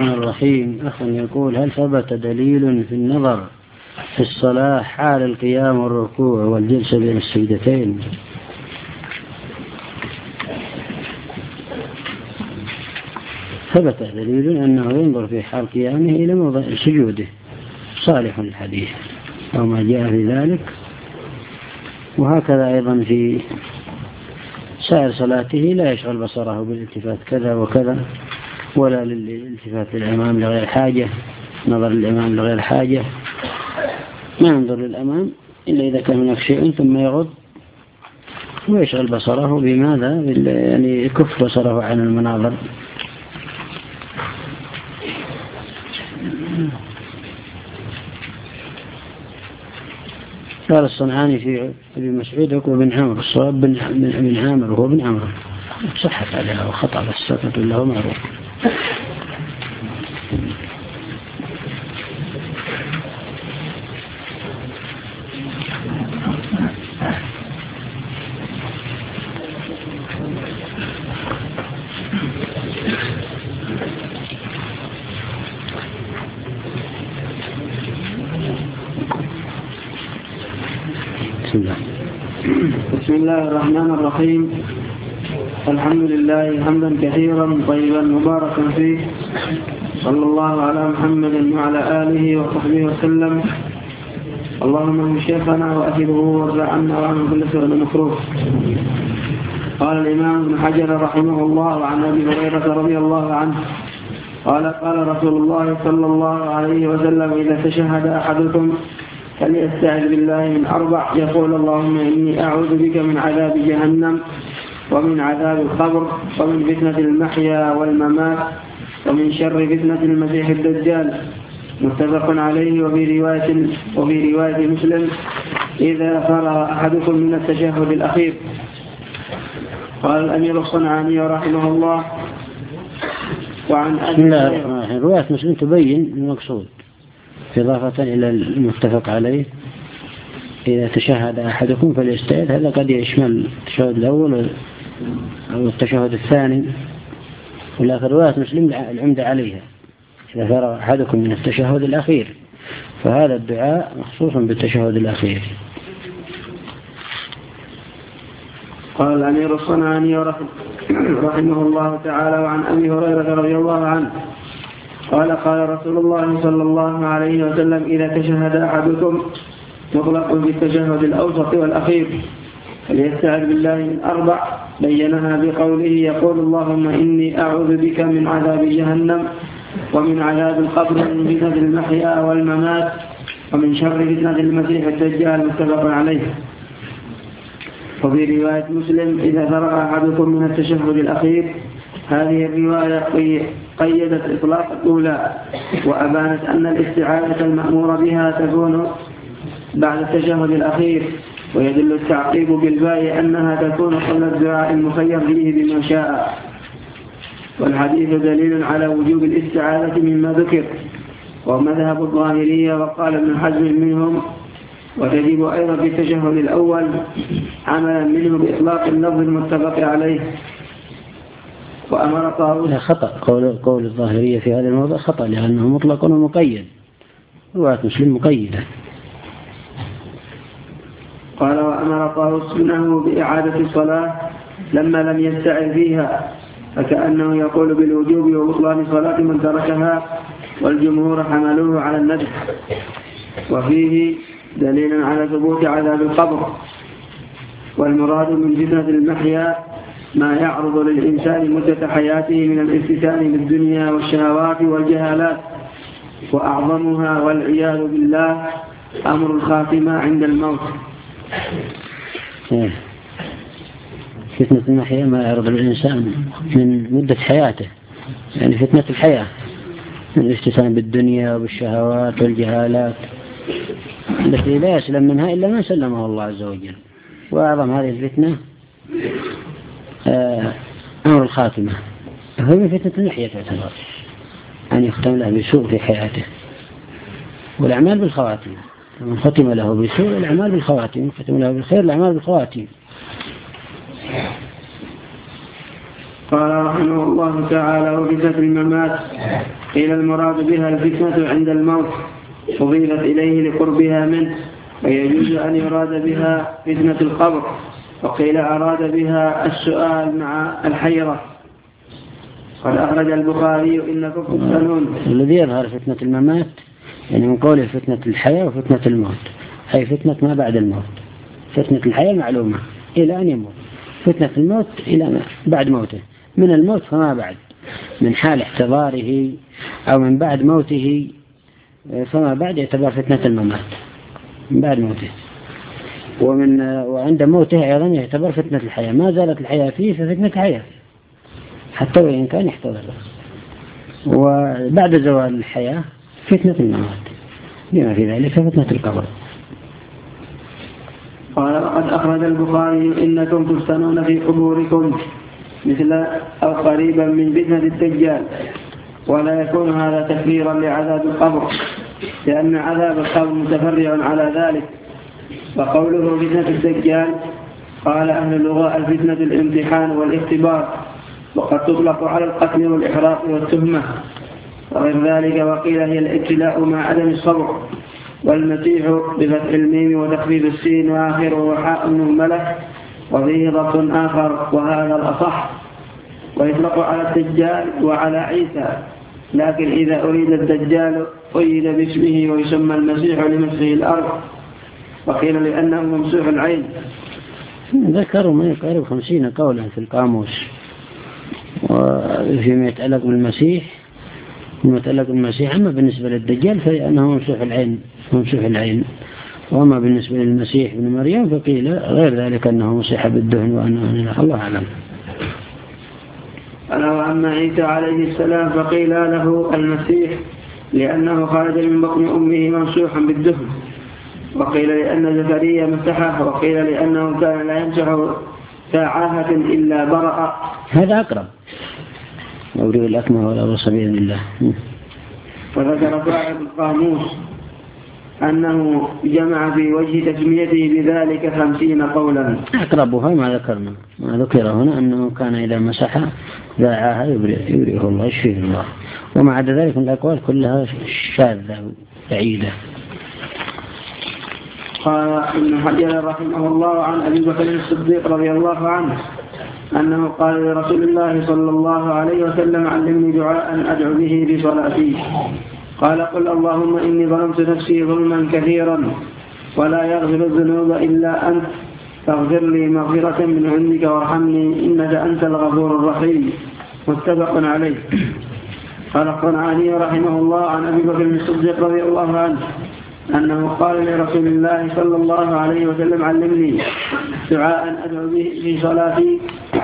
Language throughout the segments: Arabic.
الرحيم. أخ يقول: هل ثبت دليل في النظر في الصلاة حال القيام والركوع والجلسة بين السجدتين؟ ثبت دليل أنه ينظر في حال قيامه إلى موضع سجوده، صالح الحديث أو ما جاء في ذلك. وهكذا أيضا في سائر صلاته لا يشغل بصره بالالتفات كذا وكذا، ولا للالتفات للأمام لغير حاجة، نظر الإمام لغير حاجة، ما ينظر للأمام إلا إذا كان هناك شيء ثم يغض ويشغل بصره بماذا؟ يعني يكف بصره عن المناظر. قال الصنعاني في ابي مسعود: هو بن عمرو، الصواب بن عامر وهو بن عمرو، صحت عليها وخطأ السقط له معروف. بسم الله الرحمن الرحيم. الحمد لله حمدا كثيرا طيبا مباركا فيه، صلى الله على محمد وعلى آله وصحبه وسلم. اللهم من شيخنا وأثره وارضى عنا وعن كل سوء مكروه. قال الإمام ابن حجر رحمه الله عن أبي هريرة رضي الله عنه قال رسول الله صلى الله عليه وسلم: إذا تشهد أحدكم فليستعذ بالله من 4، يقول: اللهم إني أعوذ بك من عذاب جهنم ومن عذاب القبر ومن فتنة المحيا والممات ومن شر فتنة المسيح الدجال. متفق عليه. وفي رواية مسلم: إذا فرغ أحدكم من التشهد الأخير. قال الأمير الصنعاني رحمه الله: وعن بسم الله الرحمن الرحيم. رواية مسلم تبين المقصود إضافة إلى المتفق عليه: إذا تشهد أحدكم فليستعذ. هذا قد يشمل التشهد الأول أو التشهد الثاني، ولكن رواية مسلم العمدة عليها: إذا فرغ أحدكم من التشهد الأخير، فهذا الدعاء مخصوص بالتشهد الأخير. قال الأمير الصنعاني رحمه الله تعالى: وعن أبي هريرة رضي الله عنه قال رسول الله صلى الله عليه وسلم: إذا تشهد أحدكم مطلق بالتشهد الأوسط والأخير فليستعذ بالله من 4، بينها بقوله: يقول: اللهم إني أعوذ بك من عذاب جهنم ومن عذاب القبر ومن فتنة المحيا والممات ومن شر فتنة المسيح الدجال. متفق عليه. وفي رواية مسلم: إذا فرغ أحدكم من التشهد الأخير. هذه الرواية قيدت إطلاق الأولى، وأبانت أن الاستعاذة المأمور بها تكون بعد التشهد الأخير، ويدل التعقيب بالباء أنها تكون قبل الدعاء المخير به بما شاء. والحديث دليل على وجوب الاستعاذة مما ذكر، ومذهب الظاهرية وقال ابن حزم منهم. وتجب أيضا في التشهد الأول عملا منه بإطلاق اللفظ المتفق عليه. وأمر طاووس خطأ قول الظاهرية في هذا الموضوع خطأ، لأنه مطلق ومقيد. رواية مسلم مقيدة. قال: وأمر طاووس ابنه بإعادة الصلاة لما لم يستعذ فيها، فكأنه يقول بالوجوب وبطلان صلاة من تركها، والجمهور حملوه على الندب. وفيه دليل على ثبوت عذاب القبر. والمراد من فتنة المحيا ما يعرض للإنسان مدة حياته من الافتتان بالدنيا والشهوات والجهالات، وأعظمها والعياذ بالله أمر الخاتمة عند الموت. فتنة المحيا ما يعرض للإنسان من مدة حياته، يعني فتنة الحياة من الافتتان بالدنيا والشهوات والجهالات التي لا يسلم منها إلا من سلمه الله عز وجل. وأعظم هذه الفتنة أمر الخاتمة، هو من فتنة المحيا تعتبر أن يختم له بسوء في حياته، والأعمال بالخواتم. من ختم له بسوء الأعمال بالخواتم، ختم له بالخير الأعمال بالخواتم. قال رحمه الله تعالى: وفتنة الممات قيل المراد بها الفتنة عند الموت أضيفت إليه لقربها منه، ويجوز أن يراد بها فتنة القبر، وقيل أراد بها السؤال مع الحيرة. قد أخرج البخاري إنكم تفتنون. الذي يظهر فتنة الممات يعني من قوله فتنة الحياة وفتنة الموت، أي فتنة ما بعد الموت. فتنة الحياة معلومة إلى أن يموت، فتنة الموت إلى بعد موته، من الموت فما بعد، من حال احتضاره أو من بعد موته فما بعد يعتبر فتنة الممات من بعد موته، وعند موته أيضا يعتبر فتنة الحياة، ما زالت الحياة فيه ففتنة حياة حتى وإن كان يحتضر. وبعد زوال الحياة فتنة الممات بما في ذلك فتنة القبر. قال وقد أخرج البخاري إنكم تفتنون في قبوركم مثل أو قريبا من فتنة الدجال، ولا يكون هذا تكفيرا لعذاب القبر، لأن عذاب القبر متفرع على ذلك. وقوله فتنة الدجال قال أهل اللغة الفتنة الامتحان والاختبار، وقد تطلق على القتل والإحراق والتهمة وغير ذلك، وقيل هي الابتلاء مع عدم الصبر. والمسيح بفتح الميم وتخفيف السين وآخره حاء مهملة، وفيه ضبط آخر وهذا الأصح. ويطلق على الدجال وعلى عيسى، لكن إذا أريد الدجال قيد باسمه ويسمى المسيح لمسحه الأرض، وقيل لأنه ممسوح العين. ذكروا ما يقارب 50 قولا في القاموس وفيما يتعلق بالمسيح. أما بالنسبة للدجال فإنه ممسوح العين، وأما بالنسبة للمسيح بن مريم فقيل غير ذلك أنه مسيح بالدهن وأنه الله أعلم. وأما عيسى عليه السلام فقيل له المسيح لأنه خرج من بطن أمه ممسوحا بالدهن، وقيل لأن زكريا مسحه، وقيل لأنه كان لا يمسح ساعة إلا برأ. هذا أقرب، أولي الأكمى ولا سبيل الله. وذكر صاحب القاموس أنه جمع في وجه تسميته بذلك 50 قولا. أقربها ما ذكرنا، ما ذكر هنا أنه كان إذا مسح ذاعها يبرئه الله يشفيه الله، وما عدا ذلك من الأقوال كلها شاذة بعيدة. قال ابن حجر رحمه الله عن أبي بكر الصديق رضي الله عنه أنه قال لرسول الله صلى الله عليه وسلم علمني دعاء أدعو به في صلاتي. قال قل اللهم إني ظلمت نفسي ظلما كثيرا ولا يغفر الذنوب إلا أنت فاغفر لي مغفرة من عندك وارحمني إنك أنت الغفور الرحيم. متفق عليه. قال الصنعاني رحمه الله عن أبي بكر الصديق رضي الله عنه أنه قال لرسول الله صلى الله عليه وسلم علمني دعاء أدعو به في صلاتي.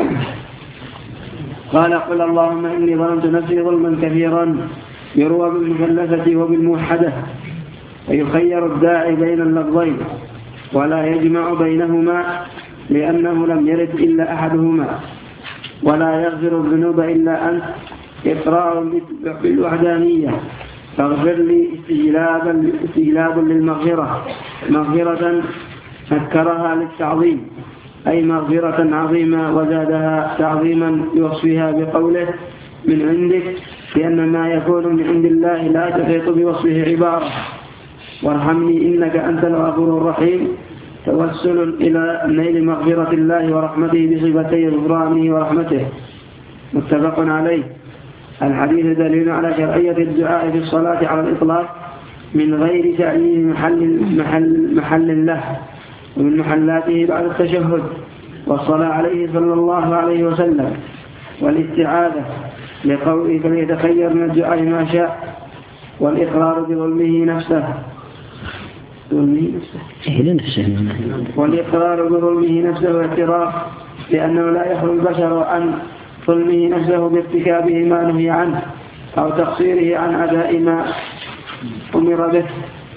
قال قل اللهم إني ظلمت نفسي ظلما كثيرا يروى بالمثلثة وبالموحدة، ويخير الداعي بين اللفظين ولا يجمع بينهما لأنه لم يرد إلا أحدهما. ولا يغفر الذنوب إلا أنت إقرار بالوحدانية فاغفر لي استجلابا للمغفرة، مغفرة نكرها للتعظيم أي مغفرة عظيمة وزادها تعظيما بوصفها بقوله من عندك، لأن ما يكون من عند الله لا تحيط بوصفه عبارة. وارحمني إنك أنت الغفور الرحيم توسل إلى نيل مغفرة الله ورحمته بصفتي غفرانه ورحمته. متفق عليه. الحديث دليل على شرعية الدعاء في الصلاة على الإطلاق من غير تعيين محل له ومن محلاته بعد التشهد، والصلاة عليه صلى الله عليه وسلم، والاستعاذة لقوله فليتخير من الدعاء ما شاء، والإقرار بظلمه نفسه والاعتراف لأنه لا يخلو البشر عن ظلمه نفسه بارتكابه ما نهي عنه أو تقصيره عن أداء ما أمر به.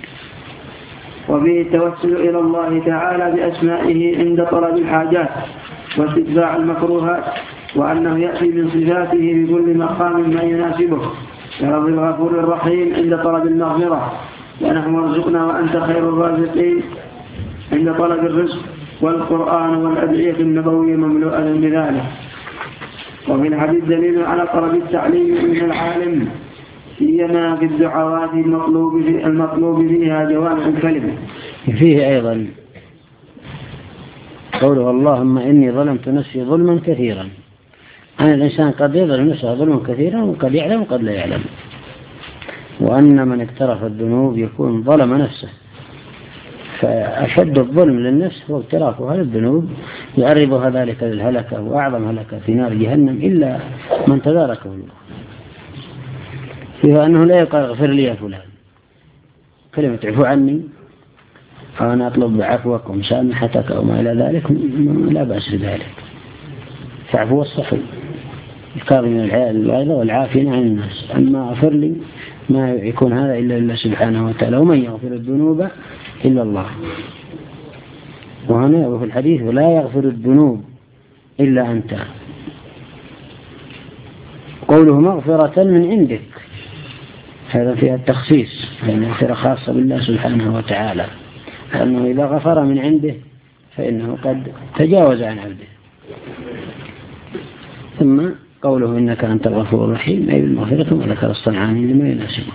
وبه التوسل إلى الله تعالى بأسمائه عند طلب الحاجات واستدفاع المكروهات، وأنه يأتي من صفاته بكل مقام ما يناسبه كرب الغفور الرحيم عند طلب المغفرة، ونحن ارزقنا وأنت خير الرازقين عند طلب الرزق، والقرآن والأدعية النبوية مملوءة بذلك. وفي الحديث دليل على طلب التعليم من العالم سيما في الدعوات المطلوب فيها جوامع الكلمة. فيه أيضا قوله اللهم إني ظلمت نفسي ظلما كثيرا. أن الإنسان قد يظلم نفسه ظلما كثيرا وقد يعلم وقد لا يعلم، وأن من اقترف الذنوب يكون ظلم نفسه. فأشد الظلم للنفس هو اقترافها للذنوب، يعرضها ذلك للهلكة، وأعظم هلكة في نار جهنم إلا من تداركه الله. فيها أنه لا يقال اغفر لي يا فلان، كلمة اعفو عني أو أنا أطلب بعفوك ومسامحتك أو ما إلى ذلك لا بأس بذلك. فعفو الصحي الكاظم من الغيظ والعافين عن الناس. أما اغفر لي ما يكون هذا إلا لله سبحانه وتعالى، ومن يغفر الذنوب إلا الله. وهنا وفي الحديث لا يغفر الذنوب إلا أنت. قوله مغفرة من عندك هذا فيها التخصيص، يعني مغفرة خاصة بالله سبحانه وتعالى، لأنه إذا غفر من عنده فإنه قد تجاوز عن عبده. ثم قوله إنك أنت الغفور الرحيم أي بالمغفرة، وذكر الصنعاني لما يناسبه.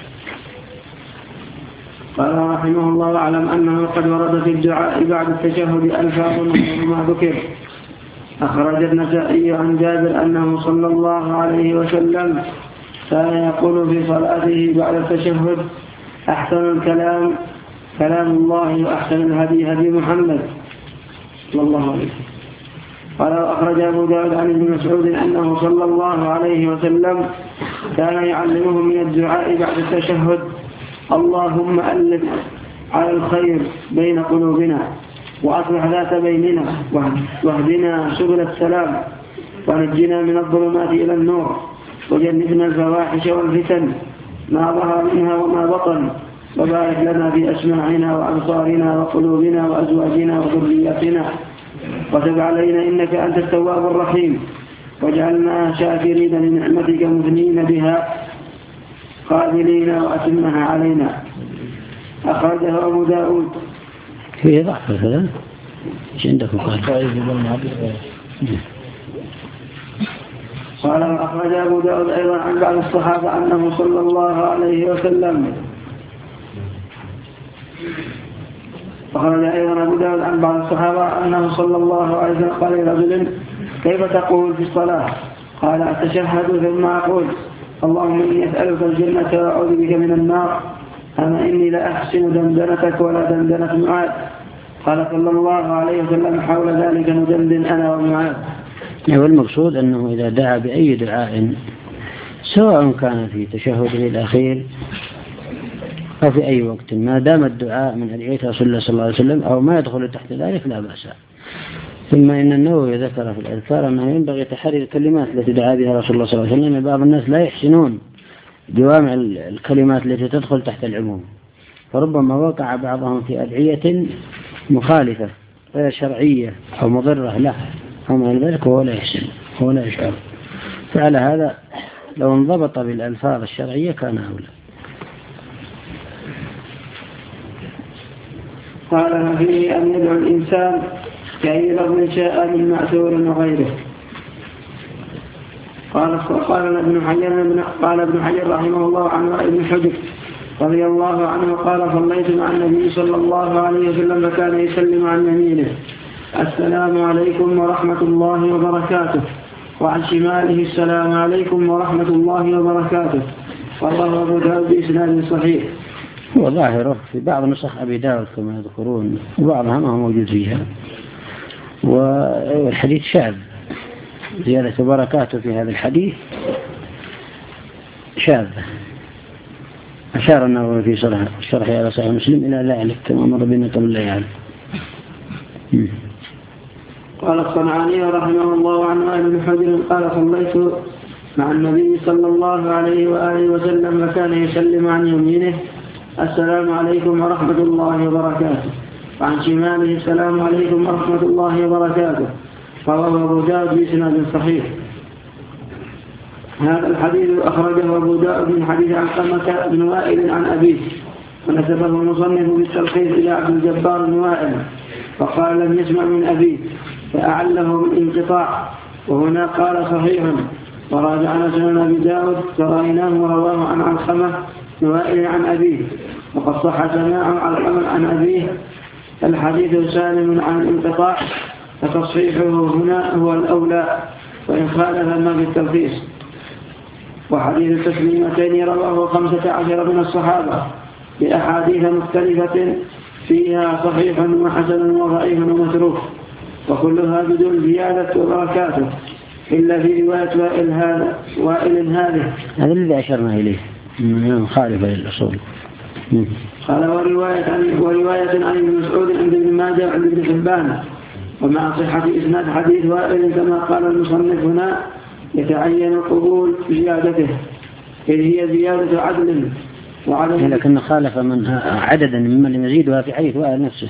قال رحمه الله واعلم أنه قد ورد في الدعاء بعد التشهد ألفاظ ما ذكر. أخرج النسائي عن جابر أنه صلى الله عليه وسلم كان يقول في صلاته بعد التشهد أحسن الكلام كلام الله وأحسن الهدي هدي محمد صلى الله عليه وسلم. قال أخرج أبو داود عن ابن مسعود أنه صلى الله عليه وسلم كان يعلمهم من الدعاء بعد التشهد اللهم ألف على الخير بين قلوبنا وأصلح ذات بيننا واهدنا سبل السلام ونجنا من الظلمات إلى النور وجنبنا الفواحش والفتن ما ظهر منها وما بطن وبارك لنا في أسماعنا وأبصارنا وقلوبنا وأزواجنا وذرياتنا وتب علينا إنك أنت التواب الرحيم واجعلنا شاكرين لنعمتك مثنين بها قابلين وأتمها علينا. أخرجه أبو داود. فيه ضعف هذا إيش عندكم قال أخرج أبو داود أيضا عن بعض الصحابة أنه صلى الله عليه وسلم أخرج أيضا أبو داود عن بعض الصحابة أنه صلى الله عليه وسلم قال لرجل كيف تقول في الصلاة؟ قال أتشهد ثم أقول اللهم إني أسألك الجنة وأعوذ بك من النار أما إني لا أحسن دندنتك ولا دندنة معاذ. قال صلى الله عليه وسلم حول ذلك ندندن أنا ومعاذ. والمقصود أنه إذا دعا بأي دعاء سواء كان في تشهده الأخير أو في أي وقت ما دام الدعاء من أدعية رسول الله صلى الله عليه وسلم أو ما يدخل تحت ذلك لا بأس. ثم إن النووي ذكر في الأذكار أنه ينبغي تحرير الكلمات التي دعا بها رسول الله صلى الله عليه وسلم. بعض الناس لا يحسنون جوامع الكلمات التي تدخل تحت العموم، فربما وقع بعضهم في أدعية مخالفة غير شرعية أو مضرة له أو من ذلك وهو لا يحسن ولا يشعر. فعلى هذا لو انضبط بالألفاظ الشرعية كان أولى. قال فيه أن يدعو الإنسان كأي لفظ شاء من مأثور وغيره. قال ابن حجر رحمه الله عن ابن حجر رضي الله عنه قال صليت مع النبي صلى الله عليه وسلم فكان يسلم عن يمينه السلام عليكم ورحمة الله وبركاته وعن شماله السلام عليكم ورحمة الله وبركاته. والله أبو داود بإسناد صحيح. وظاهره في بعض نسخ أبي داود كما يذكرون وبعضها ما هو موجود فيها، والحديث شاذ. زيادة بركاته في هذا الحديث شاذة. أشار النووي في شرح على صحيح مسلم إلى ذلك كما مر بنا قبل لا يعلم. قال الصنعاني رحمه الله عنه ابن حجر قال صليت مع النبي صلى الله عليه وآله وسلم فكان يسلم عن يمينه السلام عليكم ورحمة الله وبركاته وعن شماله السلام عليكم ورحمة الله وبركاته. رواه أبو داود بإسناد صحيح. هذا الحديث أخرجه أبو داود من حديث علقمة بن وائل عن أبيه ونسبه المصنف بالتلخيص إلى عبد الجبار بن وائل فقال لم يسمع من أبيه فأعله بالانقطاع، وهنا قال صحيح وراجعنا سنن أبي داود فرأيناه رواه عن علقمة وائل عن أبيه، وقد صح سماع علقمة عن أبيه الحديث سالم عن الانقطاع، فتصحيحه هنا هو الأولى وإن خالف ما في التلخيص. وحديث التسليمتين رواه 15 من الصحابة بأحاديث مختلفة فيها صحيح وحسن وضعيف ومتروك، وكلها بدون زيادة وبركاته إلا في رواية وائل هذه الذي أشرنا إليه مخالفة للأصول. قال ورواية عن ابن مسعود عند ابن ماجه عند ابن حبان. ومع صحة إسناد حديث وائل كما قال المصنف هنا يتعين قبول زيادته إذ هي زيادة عدل وعدم، لكن خالف من عددا ممن لم يزيدها في حديث وائل نفسه.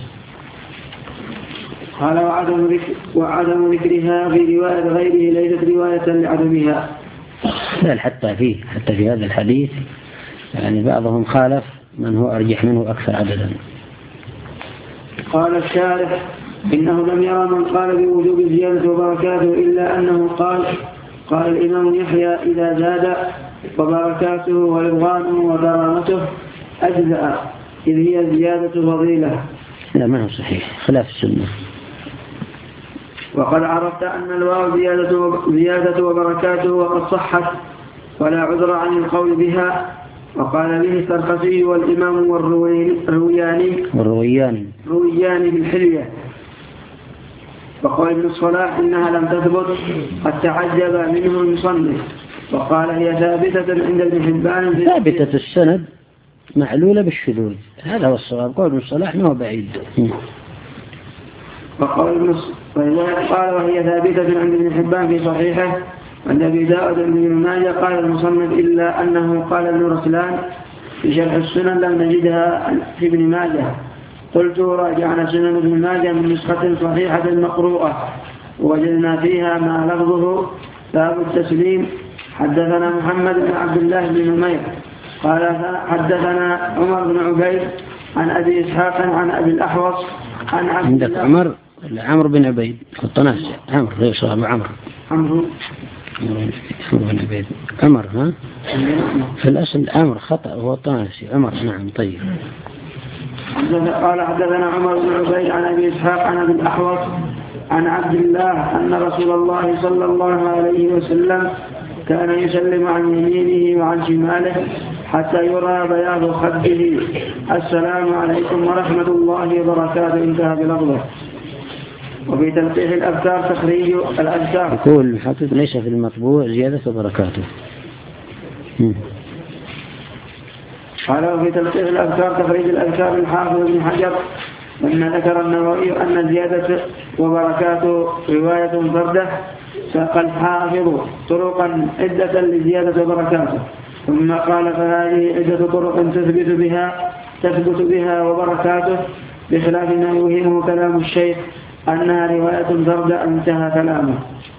قال وعدم ذكرها في رواية غيره ليست رواية لعدمها. حتى في هذا الحديث يعني بعضهم خالف من هو أرجح منه أكثر عددا. قال الشارح إنه لم يرى من قال بوجوب زيادة وبركاته إلا أنه قال الإمام يحيى إذا زاد وبركاته ورضوانه وكرامته أجزأ إذ هي زيادة فضيلة. لا، ما هو صحيح، خلاف السنة. وقد عرفت أن الواو زيادة وبركاته وقد صحت ولا عذر عن القول بها. وقال به السرخسي والإمام والروياني بالحلية. وقال ابن الصلاح إنها لم تثبت قد تعجب منه المصنف، وقال هي ثابتة عند ابن حبان ثابتة السند معلولة بالشذوذ، هذا هو الصواب. قول ابن الصلاح ما هو بعيد. قال وهي ثابتة عند ابن حبان في صحيحه عند أبي داود عند ابن ماجه. قال المصنف إلا أنه قال ابن رسلان في شرح السنن لم نجدها في ابن ماجه. قلت راجعنا سنن ابن ماجه من نسخة صحيحة مقروءة ووجدنا فيها ما لفظه باب التسليم. حدثنا محمد بن عبد الله بن نمير قال حدثنا عمر بن عبيد عن أبي إسحاق عن أبي الأحوص عن عبد الله. عمرو بن عبيد الطنافسي. عمرو غير صاحب عمرو بن عبيد. عمر ها في الأصل عمرو خطأ، هو الطنافسي عمر. نعم طيب. قال حدثنا عمر بن عبيد عن أبي إسحاق عن أبي الأحوص عن عبد الله أن رسول الله صلى الله عليه وسلم كان يسلم عن يمينه وعن شماله حتى يرى بياض خده السلام عليكم ورحمة الله وبركاته انتهى بلفظه. وفي تلقيح الأذكار تخريج الأذكار. يقول الحافظ ليس في المطبوع زيادة وبركاته. قال وفي تلقيح الأذكار تخريج الأذكار الحافظ ابن حجر لما ذكر النووي أن زيادة وبركاته رواية فردة ساق الحافظ طرقا عدة لزيادة وبركاته، ثم قال فهذه عدة طرق تثبت بها وبركاته بخلاف ما يوهمه كلام الشيخ أنها رواية فردة انتهى كلامه.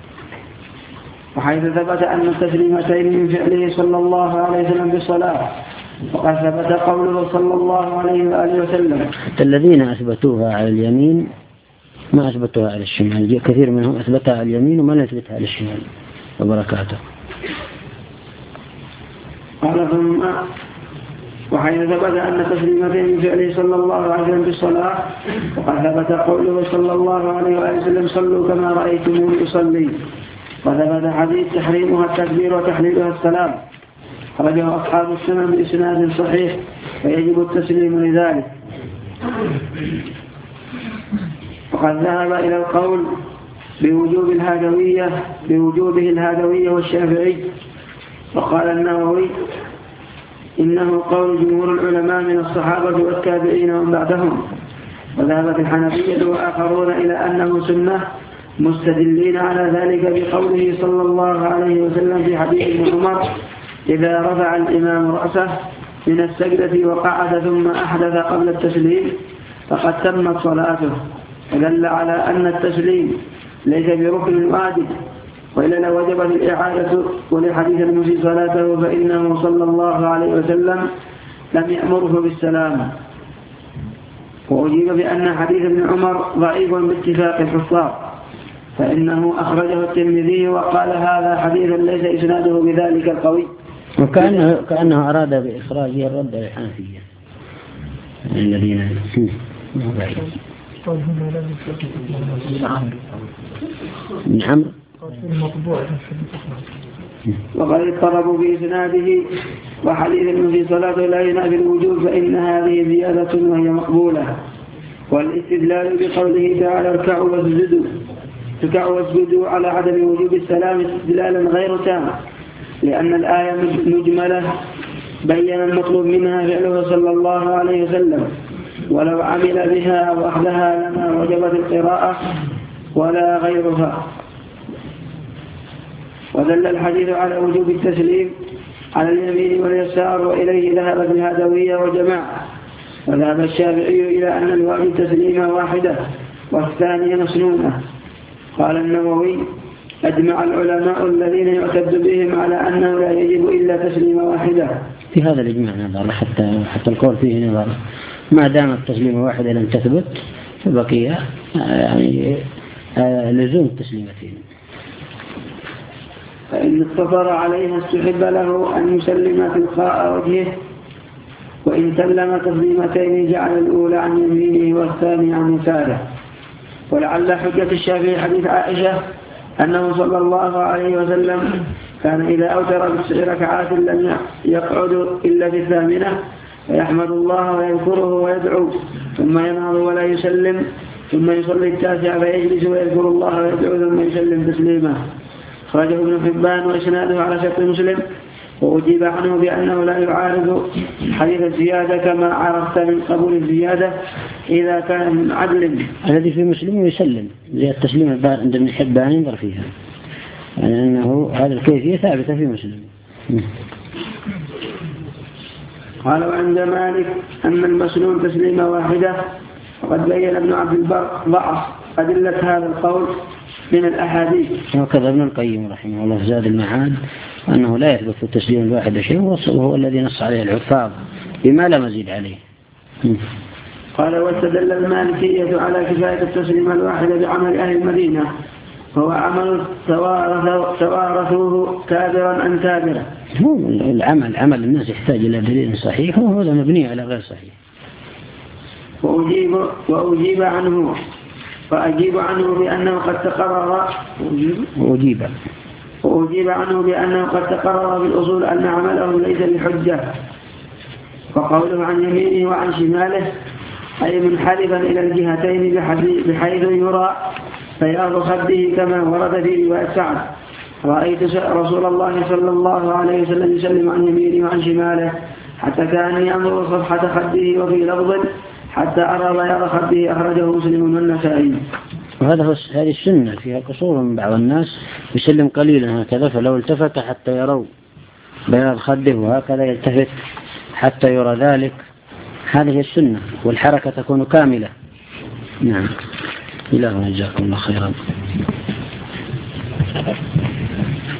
وحيث ثبت أن التسليمتين من فعله صلى الله عليه وسلم بالصلاة وقد ثبت قوله صلى الله عليه وآله وسلم الذين أثبتوها على اليمين ما أثبتوها على الشمال، كثير منهم أثبتها على اليمين وما أثبتها على الشمال وبركاته. قال ثم وحيث ثبت أن تسليمتين من فعله صلى الله عليه وسلم بالصلاة وقد ثبت قوله صلى الله عليه وآله وسلم صلوا كما رأيتموني أصلي، وثبت حديث تحريمها التكبير وتحليلها السلام خرجه أصحاب السنن بإسناد صحيح فيجب التسليم لذلك. وقد ذهب إلى القول بوجوبه الهادوية والشافعي. وقال النووي إنه قول جمهور العلماء من الصحابة والتابعين ومن بعدهم. وذهبت الحنفية وآخرون إلى أنه سنة مستدلين على ذلك بقوله صلى الله عليه وسلم في حديث ابن عمر إذا رفع الإمام رأسه من السجدة وقعد ثم أحدث قبل التسليم فقد تمت صلاته، ودل على أن التسليم ليس بركن واجب، وإلا لو وجبت الإعادة. ولحديث المسيء صلاته فإنه صلى الله عليه وسلم لم يأمره بالسلام. وأجيب بأن حديث ابن عمر ضعيف باتفاق الحفاظ، فإنه أخرجه الترمذي وقال هذا حديث ليس إسناده بذلك القوي. وكأنه أراد بإخراجه الرد للحنفية الذين نعم وقد اضطربوا بإسناده وحديث في صلاة لا ينافي الوجوب فإن هذه زيادة وهي مقبولة. والاستدلال بقوله تعالى اركعوا واسجدوا على عدم وجوب السلام استدلالا غير تام، لأن الآية مجملة بين المطلوب منها فعله صلى الله عليه وسلم، ولو عمل بها وأخذها لما وجبت القراءة ولا غيرها. ودل الحديث على وجوب التسليم على اليمين واليسار، وإليه ذهبت الهدوية وجماعة. وذهب الشافعي إلى أن الواجب تسليمة واحدة والثانية مسنونة. قال النووي أجمع العلماء الذين يعتد بهم على أنه لا يجب إلا تسليمة واحدة. في هذا الإجماع نظر حتى القول فيه نظر، ما دام التسليمة واحدة لم تثبت فبقي يعني لزوم التسليمتين. فإن اقتصر عليها استحب له أن يسلم تلقاء وجهه، وإن سلم تسليمتين جعل الأولى عن يمينه والثاني عن يساره. ولعل حجة الشافعي حديث عائشة أنه صلى الله عليه وسلم كان إذا أوتر ب9 ركعات لم يقعد إلا في الثامنة، فيحمد الله ويذكره ويدعو ثم ينهض ولا يسلم، ثم يصلي التاسع فيجلس ويذكر الله ويدعو ثم يسلم تسليما. خرجه ابن حبان وإسناده على شرط مسلم. وأجيب عنه بأنه لا يعارض حديث الزيادة كما عرفت من قبول الزيادة إذا كان من عدل. الذي في مسلم يسلم زي التسليم عند ابن حبان ينظر فيها، يعني أنه هذه الكيفية ثابتة في مسلم. قال وعند مالك أن المسنون تسليمة واحدة، وقد بين ابن عبد البر ضعف أدلة هذا القول من الأحاديث. وكذا ابن القيم رحمه الله في زاد المعاد أنه لا يثبت في التسليم الواحد شيء، وهو الذي نص عليه الحفاظ بما لا مزيد عليه. قال واستدل المالكية على كفاية التسليم الواحد بعمل أهل المدينة، وهو عمل توارثوه كابرا عن كابرا. هو عمل الناس يحتاج إلى دليل صحيح، وهو هذا مبني على غير صحيح. وأجيب عنه بأنه قد تقرر وأجيب عنه بأنه قد تقرر بالأصول أن عمله ليس بحجة. وقوله عن يمينه وعن شماله أي منحرفا إلى الجهتين بحيث يرى بياض خده كما ورد في رواية سعد رأيت رسول الله صلى الله عليه وسلم يسلم عن يمينه وعن شماله حتى كان ينظر صفحة خده، وفي لفظ حتى أرى بياض خده. أخرجه مسلم والنسائي. هذه السنة فيها قصور من بعض الناس يسلم قليلا هكذا، فلو التفت حتى يروا بياض خده وهكذا يلتفت حتى يرى ذلك. هذه السنة، والحركة تكون كاملة. نعم. إلهنا جزاكم الله خيرا.